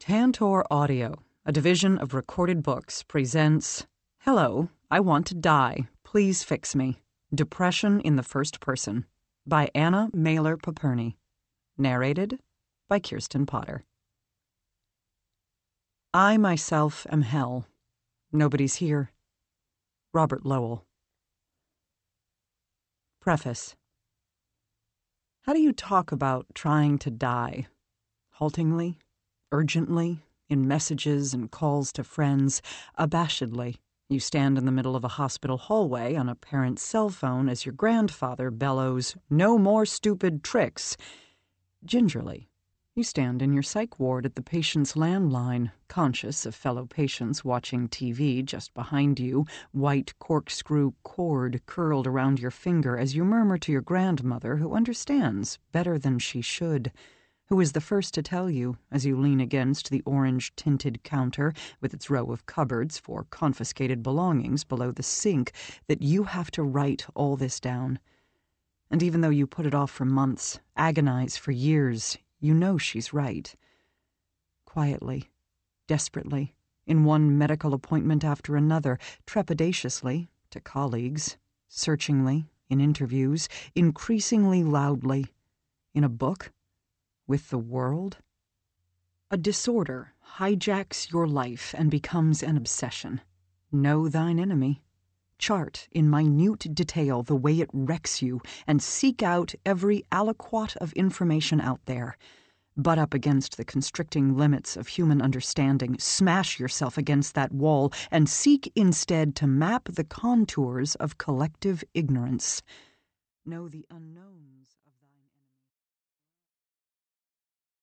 Tantor Audio, a division of Recorded Books, presents Hello, I Want to Die. Please Fix Me. Depression in the First Person by Anna Mailer Paperny. Narrated by Kirsten Potter. I myself am hell. Nobody's here. Robert Lowell. Preface. How do you talk about trying to die? Haltingly? Urgently, in messages and calls to friends, abashedly. You stand in the middle of a hospital hallway on a parent's cell phone as your grandfather bellows, "No more stupid tricks." Gingerly, you stand in your psych ward at the patient's landline, conscious of fellow patients watching TV just behind you, white corkscrew cord curled around your finger as you murmur to your grandmother, who understands better than she should, who is the first to tell you, as you lean against the orange-tinted counter with its row of cupboards for confiscated belongings below the sink, that you have to write all this down. And even though you put it off for months, agonize for years, you know she's right. Quietly, desperately, in one medical appointment after another, trepidatiously, to colleagues, searchingly, in interviews, increasingly loudly, in a book, with the world. A disorder hijacks your life and becomes an obsession. Know thine enemy. Chart in minute detail the way it wrecks you and seek out every aliquot of information out there. Butt up against the constricting limits of human understanding, smash yourself against that wall, and seek instead to map the contours of collective ignorance. Know the unknowns